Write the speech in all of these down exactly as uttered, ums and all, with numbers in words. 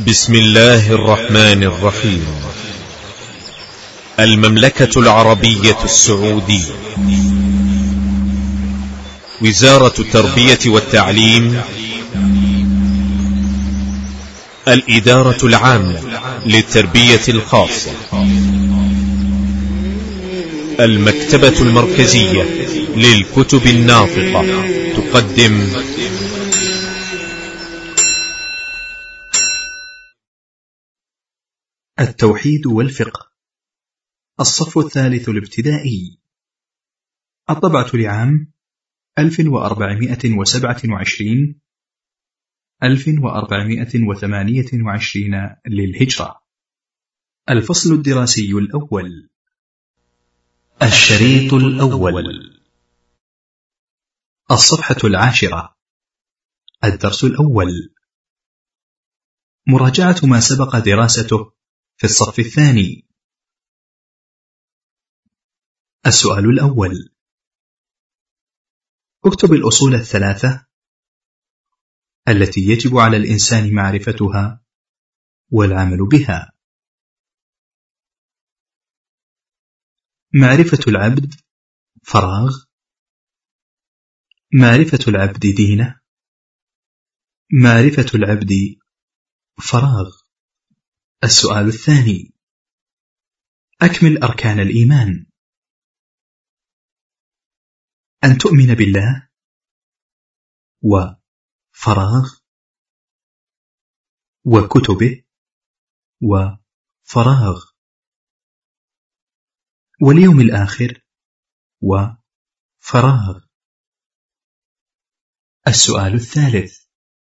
بسم الله الرحمن الرحيم. المملكة العربية السعودية، وزارة التربية والتعليم، الإدارة العامة للتربية الخاصة، المكتبة المركزية للكتب الناطقة تقدم التوحيد والفقه، الصف الثالث الابتدائي، الطبعة لعام ألف وأربعمائة وسبعة وعشرين ألف وأربعمائة وثمانية وعشرين للهجرة. الفصل الدراسي الأول، الشريط الأول، الصفحة العاشرة، الدرس الأول، مراجعة ما سبق دراسته في الصف الثاني. السؤال الأول: اكتب الأصول الثلاثة التي يجب على الإنسان معرفتها والعمل بها. معرفة العبد فراغ، معرفة العبد دينه، معرفة العبد فراغ. السؤال الثاني: أكمل أركان الإيمان. أن تؤمن بالله وفراغ، وكتبه وفراغ، واليوم الآخر وفراغ. السؤال الثالث: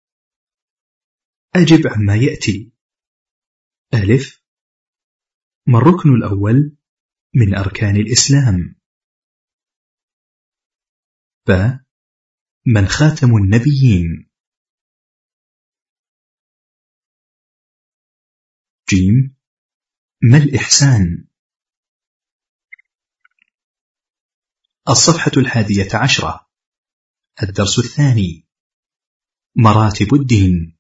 أجب عما يأتي. ألف: ما الركن الأول من أركان الإسلام؟ ب: من خاتم النبيين؟ جيم: ما الإحسان؟ الصفحة الحادية عشرة، الدرس الثاني، مراتب الدين.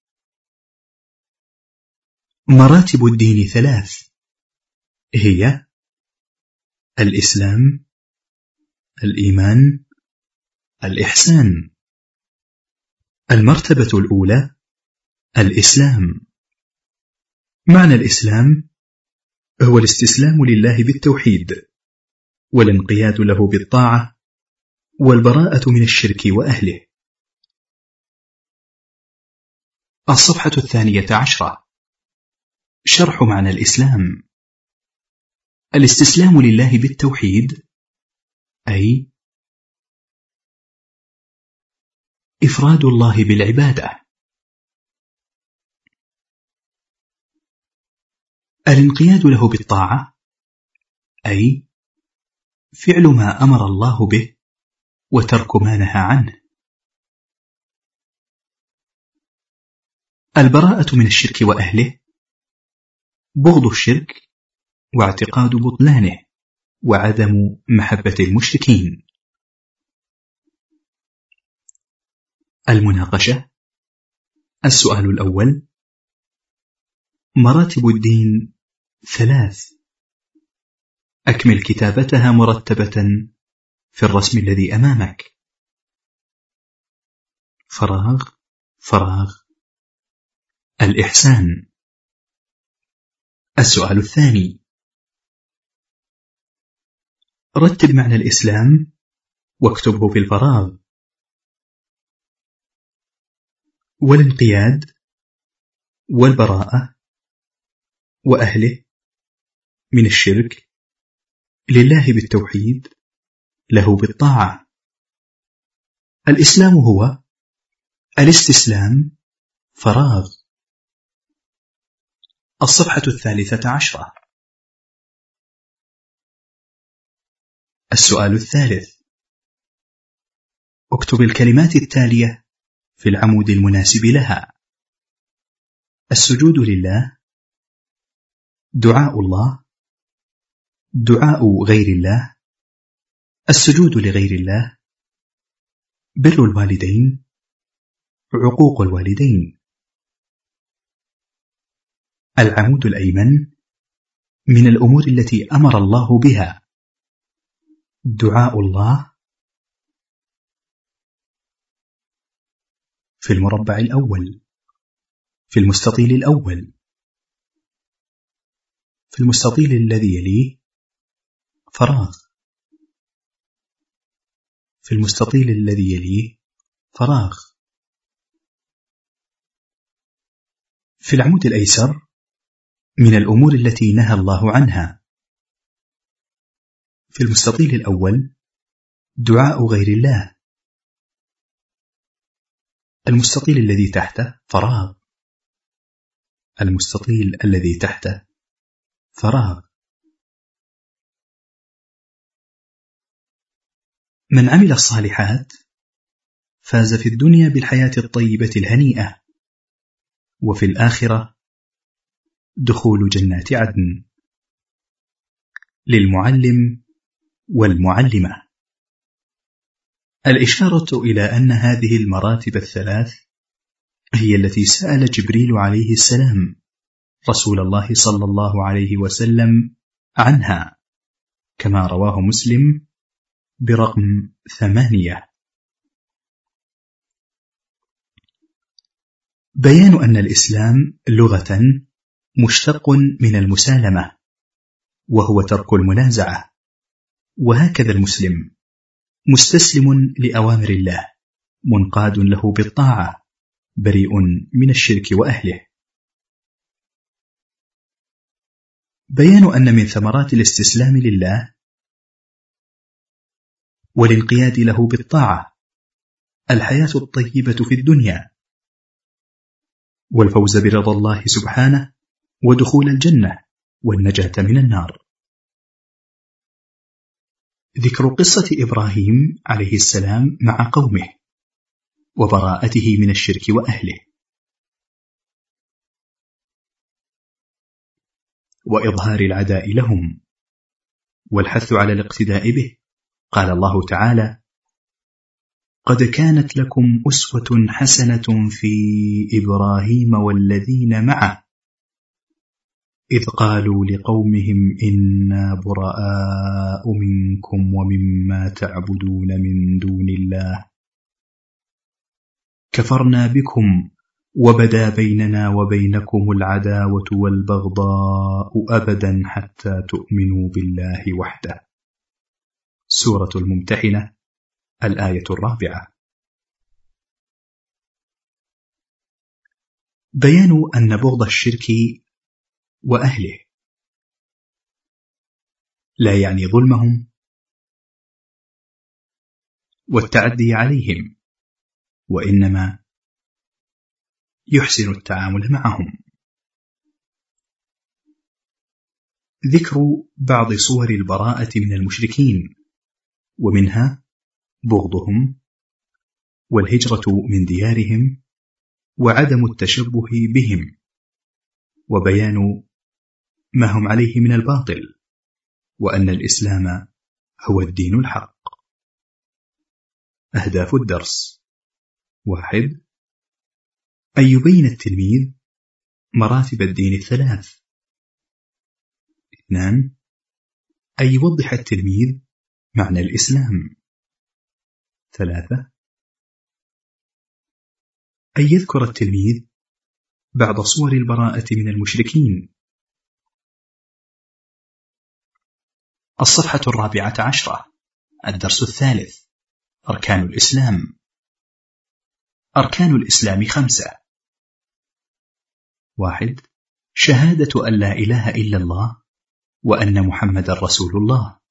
مراتب الدين ثلاث، هي الإسلام، الإيمان، الإحسان. المرتبة الأولى الإسلام. معنى الإسلام هو الاستسلام لله بالتوحيد، والانقياد له بالطاعة، والبراءة من الشرك وأهله. الصفحة الثانية عشرة، شرح معنى الإسلام. الاستسلام لله بالتوحيد أي إفراد الله بالعبادة. الانقياد له بالطاعة أي فعل ما أمر الله به وترك ما نهى عنه. البراءة من الشرك وأهله، بغض الشرك واعتقاد بطلانه وعدم محبة المشركين. المناقشة. السؤال الأول: مراتب الدين ثلاث، أكمل كتابتها مرتبة في الرسم الذي أمامك. فراغ، فراغ، الإحسان. السؤال الثاني: رتب معنى الإسلام واكتبه في الفراغ. والانقياد، والبراءة، وأهله من الشرك، لله بالتوحيد، له بالطاعة. الإسلام هو الاستسلام، فراغ. الصفحة الثالثة عشرة، السؤال الثالث: اكتب الكلمات التالية في العمود المناسب لها. السجود لله، دعاء الله، دعاء غير الله، السجود لغير الله، بر الوالدين، عقوق الوالدين. العمود الأيمن من الأمور التي أمر الله بها دعاء الله في المربع الأول، في المستطيل الأول، في المستطيل الذي يليه فراغ، في المستطيل الذي يليه فراغ، في العمود الأيسر من الأمور التي نهى الله عنها، في المستطيل الأول دعاء غير الله، المستطيل الذي تحته فراغ، المستطيل الذي تحته فراغ. من عمل الصالحات فاز في الدنيا بالحياة الطيبة الهنيئة، وفي الآخرة دخول جنات عدن. للمعلم والمعلمة. الإشارة إلى أن هذه المراتب الثلاث هي التي سأل جبريل عليه السلام رسول الله صلى الله عليه وسلم عنها، كما رواه مسلم برقم ثمانية. بيان أن الإسلام لغة مشتق من المسالمة، وهو ترك المنازعة، وهكذا المسلم مستسلم لأوامر الله، منقاد له بالطاعة، بريء من الشرك وأهله. بيان أن من ثمرات الاستسلام لله والانقياد له بالطاعة الحياة الطيبة في الدنيا، والفوز برضا الله سبحانه، ودخول الجنة، والنجاة من النار. ذكر قصة إبراهيم عليه السلام مع قومه، وبراءته من الشرك وأهله، وإظهار العداء لهم، والحث على الاقتداء به. قال الله تعالى: قد كانت لكم أسوة حسنة في إبراهيم والذين معه إذ قالوا لقومهم إنا براء منكم ومما تعبدون من دون الله كفرنا بكم وبدا بيننا وبينكم العداوة والبغضاء أبدا حتى تؤمنوا بالله وحده. سورة الممتحنة، الآية الرابعة. بيان أن بغض الشرك وأهله لا يعني ظلمهم والتعدي عليهم، وإنما يحسن التعامل معهم. ذكر بعض صور البراءة من المشركين، ومنها بغضهم والهجرة من ديارهم وعدم التشبه بهم، وبيان ما هم عليه من الباطل، وأن الإسلام هو الدين الحق. أهداف الدرس: واحد، أن يبين التلميذ مراتب الدين الثلاث. اثنان، أن يوضح التلميذ معنى الإسلام. ثلاثة، أن يذكر التلميذ بعض صور البراءة من المشركين. الصفحة الرابعة عشرة، الدرس الثالث: أركان الإسلام. أركان الإسلام خمسة. واحد، شهادة أن لا إله إلا الله وأن محمد رسول الله.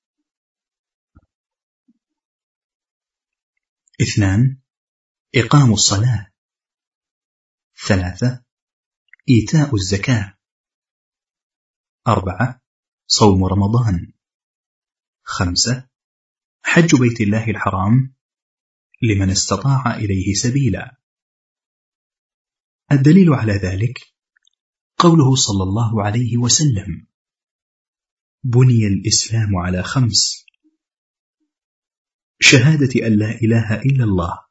اثنان، إقام الصلاة. ثلاثة، إيتاء الزكاة. أربعة، صوم رمضان. خمسة، حج بيت الله الحرام لمن استطاع إليه سبيلا. الدليل على ذلك قوله صلى الله عليه وسلم: بني الإسلام على خمس: شهادة أن لا إله إلا الله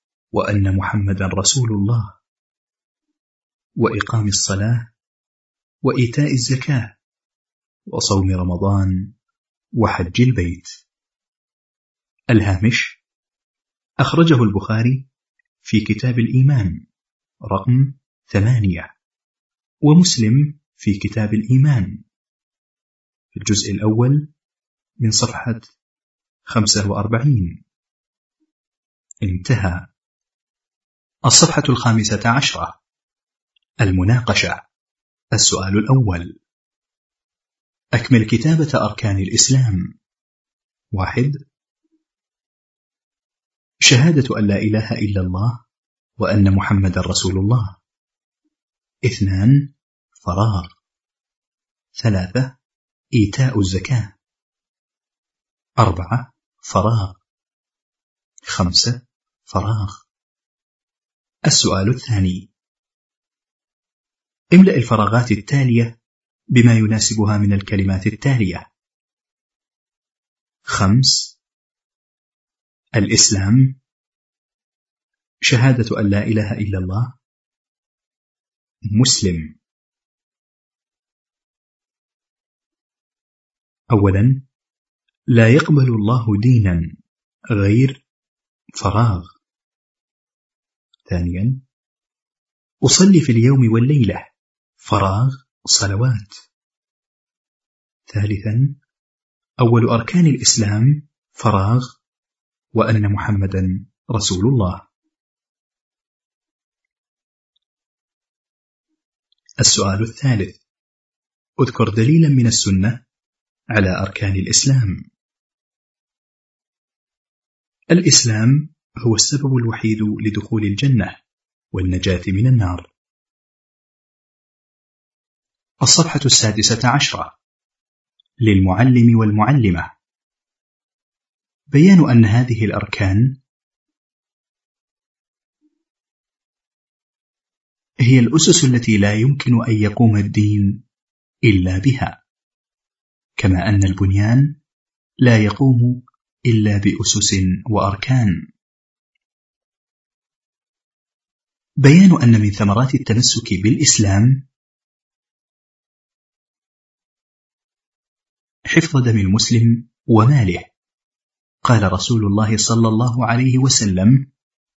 وأن محمدا رسول الله، وإقام الصلاة، وإيتاء الزكاة وصوم رمضان وحج البيت. الهامش: أخرجه البخاري في كتاب الإيمان رقم ثمانية، ومسلم في كتاب الإيمان في الجزء الأول من صفحة خمسة وأربعين. انتهى. الصفحة الخامسة عشرة. المناقشة. السؤال الأول: أكمل كتابة أركان الإسلام. واحد: شهادة أن لا إله إلا الله وأن محمد رسول الله. اثنان: فراغ. ثلاثة: إيتاء الزكاة. أربعة: فراغ. خمسة: فراغ. السؤال الثاني: املأ الفراغات التالية بما يناسبها من الكلمات التالية. خمس: الإسلام، شهادة أن لا إله إلا الله، مسلم. أولا: لا يقبل الله دينا غير فراغ. ثانيا: أصلي في اليوم والليلة فراغ صلوات. ثالثا: أول أركان الإسلام فراغ وأن محمدا رسول الله. السؤال الثالث: اذكر دليلا من السنة على أركان الإسلام. الإسلام هو السبب الوحيد لدخول الجنة والنجاة من النار. الصفحة السادسة عشرة. للمعلم والمعلمة. بيان أن هذه الأركان هي الأسس التي لا يمكن أن يقوم الدين إلا بها، كما أن البنيان لا يقوم إلا بأسس وأركان. بيان أن من ثمرات التمسك بالإسلام حفظ دم المسلم وماله. قال رسول الله صلى الله عليه وسلم: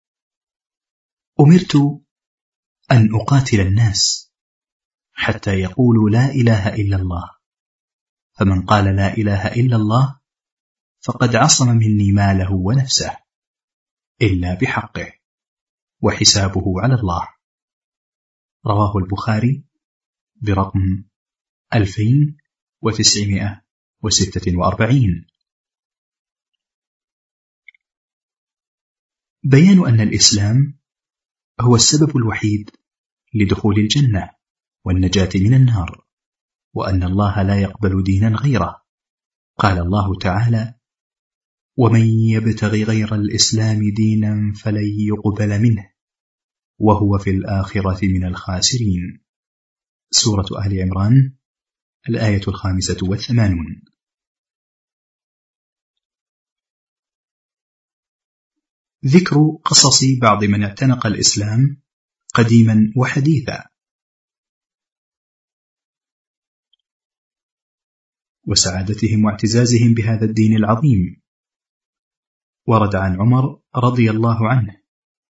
أمرت أن أقاتل الناس حتى يقولوا لا إله إلا الله، فمن قال لا إله إلا الله فقد عصم مني ماله ونفسه إلا بحقه، وحسابه على الله. رواه البخاري برقم ألفين وتسعمائة وستة وأربعين. بيان أن الإسلام هو السبب الوحيد لدخول الجنة والنجاة من النار، وأن الله لا يقبل دينا غيره. قال الله تعالى: ومن يبتغ غير الإسلام دينا فلن يقبل منه وهو في الآخرة من الخاسرين. سورة آل عمران الآية الخامسة والثمانون. ذكر قصص بعض من اعتنق الإسلام قديما وحديثا. وسعادتهم واعتزازهم بهذا الدين العظيم. ورد عن عمر رضي الله عنه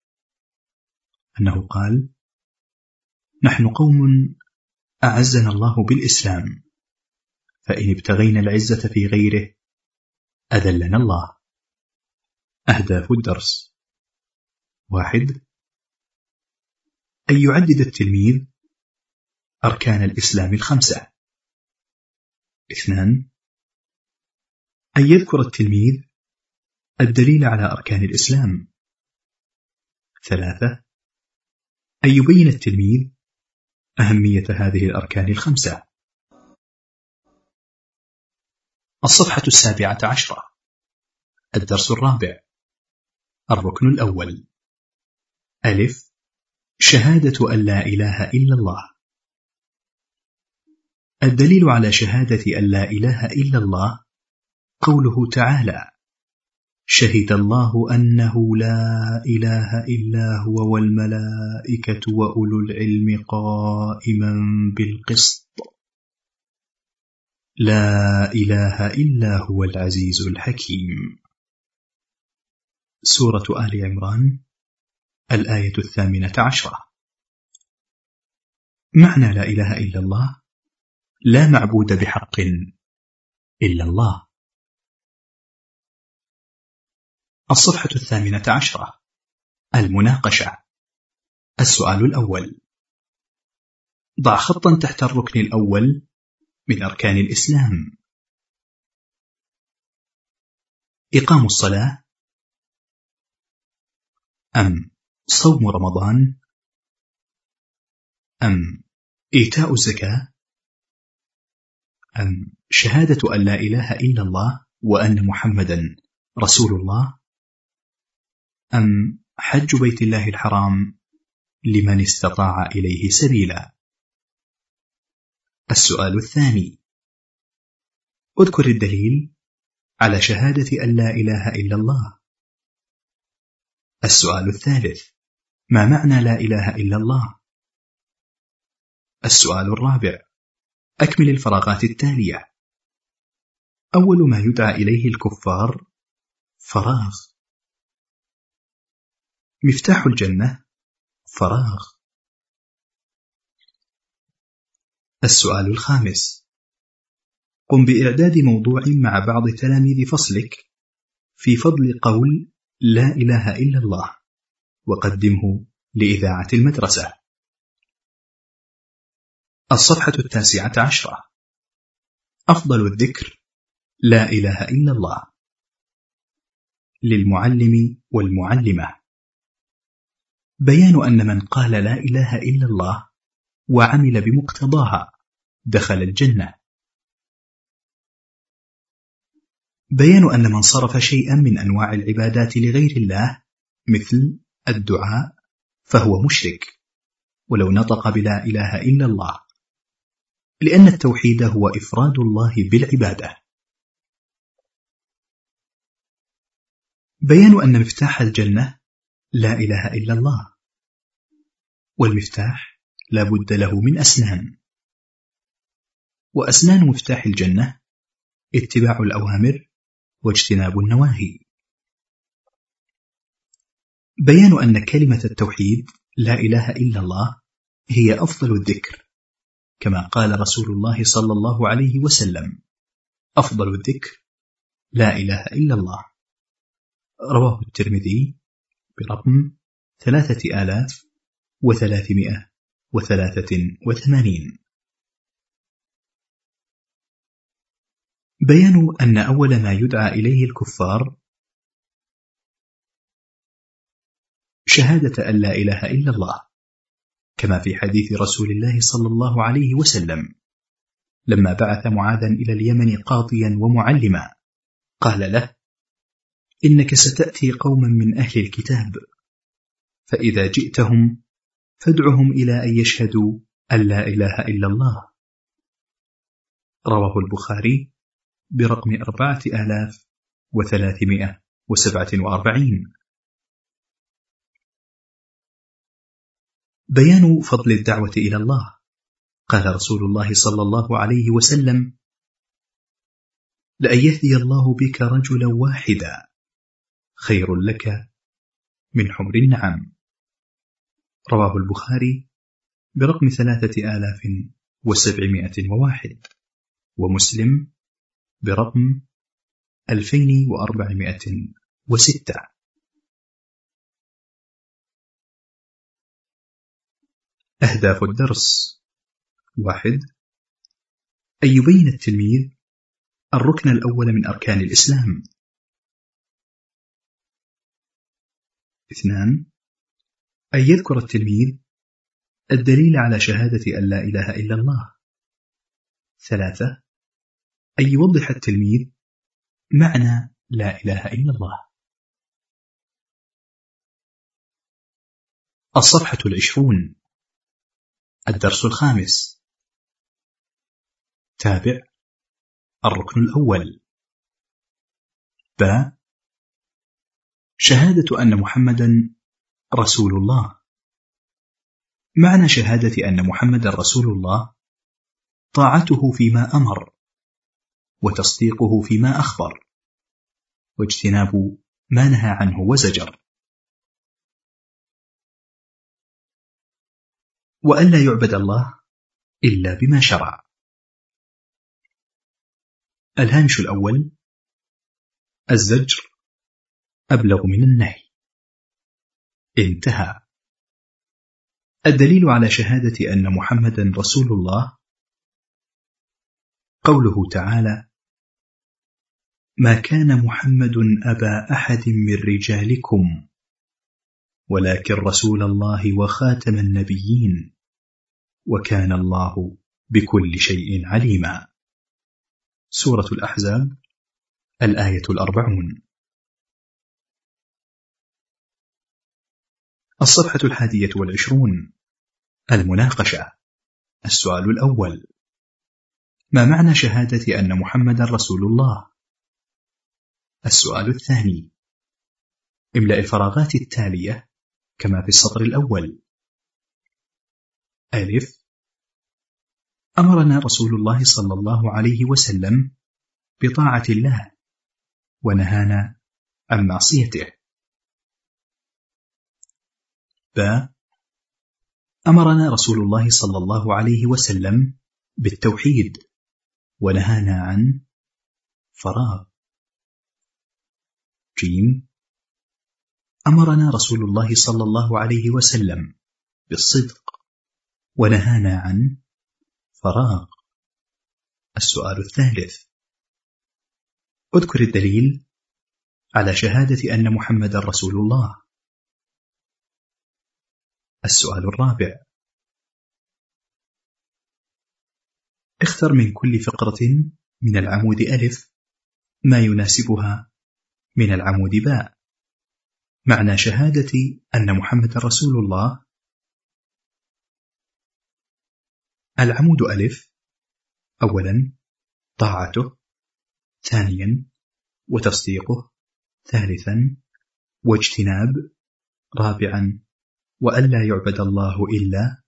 أنه قال: نحن قوم أعزنا الله بالإسلام، فإن ابتغينا العزة في غيره أذلنا الله. أهداف الدرس: واحد: أن يعدد التلميذ أركان الإسلام الخمسة. اثنان: أن يذكر التلميذ الدليل على أركان الإسلام. ثلاثة: أن يبين التلميذ أهمية هذه الأركان الخمسة. الصفحة السابعة عشرة. الدرس الرابع. الركن الأول. ألف: شهادة أن لا إله إلا الله. الدليل على شهادة أن لا إله إلا الله قوله تعالى: شهد الله أنه لا إله إلا هو والملائكة وأولو العلم قائما بالقسط. لا إله إلا هو العزيز الحكيم. سورة آل عمران، الآية الثامنة عشرة. معنى لا إله إلا الله: لا معبود بحق إلا الله. الصفحة الثامنة عشرة. المناقشة. السؤال الأول: ضع خطا تحت الركن الأول من أركان الإسلام. إقام الصلاة، أم صوم رمضان، أم إيتاء الزكاة، أم شهادة أن لا إله إلا الله وأن محمدا رسول الله، أم حج بيت الله الحرام لمن استطاع إليه سبيلا. السؤال الثاني: اذكر الدليل على شهادة أن لا إله إلا الله. السؤال الثالث: ما معنى لا إله إلا الله؟ السؤال الرابع: أكمل الفراغات التالية. أول ما يدعى إليه الكفار فراغ. مفتاح الجنة فراغ. السؤال الخامس: قم بإعداد موضوع مع بعض تلاميذ فصلك في فضل قول لا إله إلا الله، وقدمه لإذاعة المدرسة. الصفحة التاسعة عشرة. أفضل الذكر لا إله إلا الله. للمعلم والمعلمة: بيان أن من قال لا إله إلا الله وعمل بمقتضاها دخل الجنة. بيان أن من صرف شيئا من أنواع العبادات لغير الله مثل الدعاء فهو مشرك ولو نطق بلا إله إلا الله، لأن التوحيد هو إفراد الله بالعبادة. بيان أن مفتاح الجنة لا إله إلا الله، والمفتاح لا بد له من أسنان، وأسنان مفتاح الجنة اتباع الأوامر واجتناب النواهي. بيان أن كلمة التوحيد لا إله إلا الله هي أفضل الذكر، كما قال رسول الله صلى الله عليه وسلم: أفضل الذكر لا إله إلا الله. رواه الترمذي برقم ثلاثة آلاف وثلاثمائة وثلاثة وثمانين. بيان أن أول ما يدعى إليه الكفار شهادة أن لا إله إلا الله، كما في حديث رسول الله صلى الله عليه وسلم لما بعث معاذا إلى اليمن قاضيا ومعلما، قال له: إنك ستأتي قوما من أهل الكتاب، فإذا جئتهم فادعهم إلى أن يشهدوا أن لا إله إلا الله. رواه البخاري برقم أربعة آلاف وثلاثمائة وسبعة وأربعين. بيان فضل الدعوة إلى الله. قال رسول الله صلى الله عليه وسلم: لأن يهدي الله بك رجلا واحدا خير لك من حمر النعم. رواه البخاري برقم ثلاثة آلاف وسبعمائة وواحد، ومسلم برقم ألفين وأربعمائة وستة. أهداف الدرس: واحد. أن يبين التلميذ الركن الأول من أركان الإسلام. اثنان. أن يذكر التلميذ الدليل على شهادة أن لا إله إلا الله. ثلاثة. أن يوضح التلميذ معنى لا إله إلا الله. الصفحة العشرون. الدرس الخامس. تابع الركن الأول. ب. شهادة أن محمدا رسول الله. معنى شهادة أن محمدا رسول الله طاعته فيما أمر وتصديقه فيما أخبر، واجتناب ما نهى عنه وزجر، وألا يعبد الله إلا بما شرع. الهامش الأول: الزجر أبلغ من النهي. انتهى. الدليل على شهادة أن محمدا رسول الله قوله تعالى: ما كان محمد أبا أحد من رجالكم ولكن رسول الله وخاتم النبيين وكان الله بكل شيء عليما. سورة الأحزاب، الآية الأربعون. الصفحة الحادية والعشرون. المناقشة. السؤال الأول: ما معنى شهادة أن محمد رسول الله؟ السؤال الثاني: املأ الفراغات التالية كما في السطر الأول. ألف: أمرنا رسول الله صلى الله عليه وسلم بطاعة الله ونهانا عن معصيته. ب: أمرنا رسول الله صلى الله عليه وسلم بالتوحيد ونهانا عن فراغ. ج: أمرنا رسول الله صلى الله عليه وسلم بالصدق ونهانا عن فراغ. السؤال الثالث: اذكر الدليل على شهادة أن محمد رسول الله. السؤال الرابع: اختر من كل فقرة من العمود ألف ما يناسبها من العمود باء. معنى شهادة أن محمد رسول الله. العمود ألف: أولا طاعته، ثانيا وتصديقه، ثالثا واجتناب، رابعا وألا يعبد الله إلا.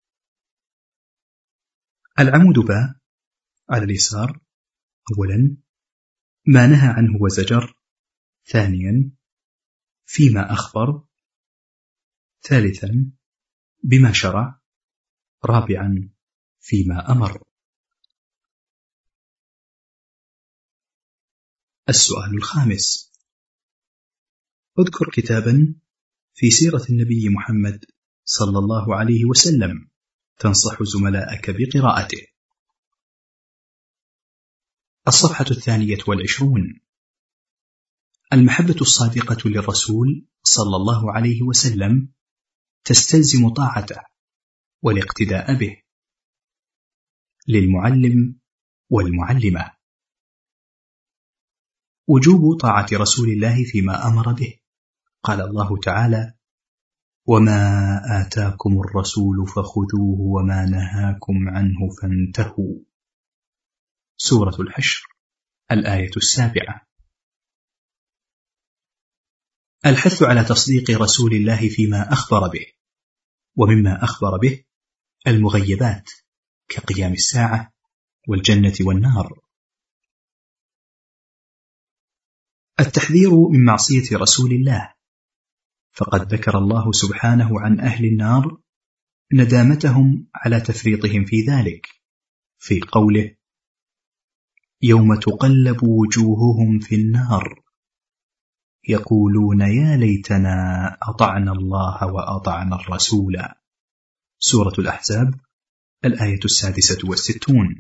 العمود باء على اليسار: أولا ما نهى عنه وزجر، ثانيا فيما أخبر، ثالثا بما شرع، رابعا فيما أمر. السؤال الخامس: اذكر كتابا في سيرة النبي محمد صلى الله عليه وسلم تنصح زملائك بقراءته. الصفحة الثانية والعشرون. المحبة الصادقة للرسول صلى الله عليه وسلم تستلزم طاعته والاقتداء به. للمعلم والمعلمة: وجوب طاعة رسول الله فيما أمر به. قال الله تعالى: وما آتاكم الرسول فخذوه وما نهاكم عنه فانتهوا. سورة الحشر، الآية السابعة. الحث على تصديق رسول الله فيما أخبر به، ومما أخبر به المغيبات كقيام الساعة والجنة والنار. التحذير من معصية رسول الله، فقد ذكر الله سبحانه عن أهل النار ندامتهم على تفريطهم في ذلك في قوله: يوم تقلب وجوههم في النار يقولون يا ليتنا أطعنا الله وأطعنا الرسول. سورة الأحزاب، الآية السادسة والستون.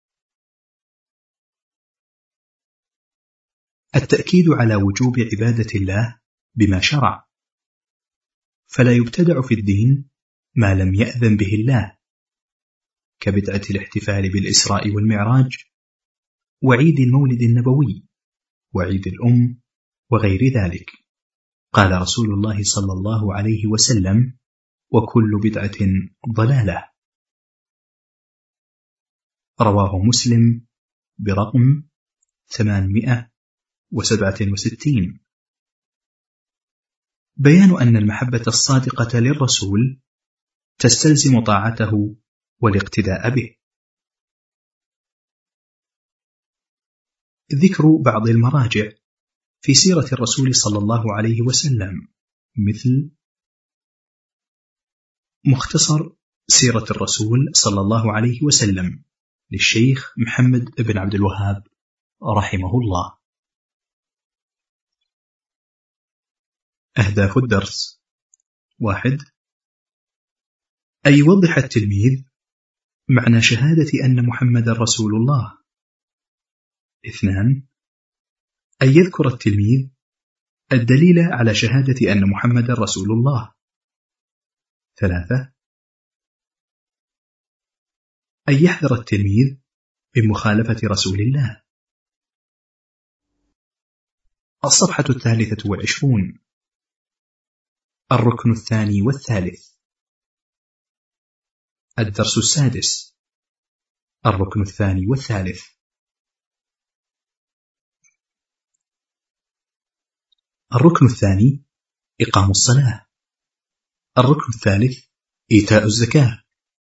التأكيد على وجوب عبادة الله بما شرع، فلا يبتدع في الدين ما لم يأذن به الله، كبدعة الاحتفال بالإسراء والمعراج، وعيد المولد النبوي، وعيد الأم، وغير ذلك. قال رسول الله صلى الله عليه وسلم: وكل بدعة ضلالة. رواه مسلم برقم ثمانمائة وسبعة وستين. بيان أن المحبة الصادقة للرسول تستلزم طاعته والاقتداء به. ذكر بعض المراجع في سيرة الرسول صلى الله عليه وسلم، مثل مختصر سيرة الرسول صلى الله عليه وسلم للشيخ محمد بن عبد الوهاب رحمه الله. أهداف الدرس: واحد، أن يوضح التلميذ معنى شهادة أن محمد رسول الله. اثنان، أن يذكر التلميذ الدليل على شهادة أن محمد رسول الله. ثلاثة، أن يحذر التلميذ من مخالفة رسول الله. الصفحة الثالثة والعشرون. الركن الثاني والثالث. الدرس السادس. الركن الثاني والثالث. الركن الثاني إقام الصلاة. الركن الثالث إيتاء الزكاة.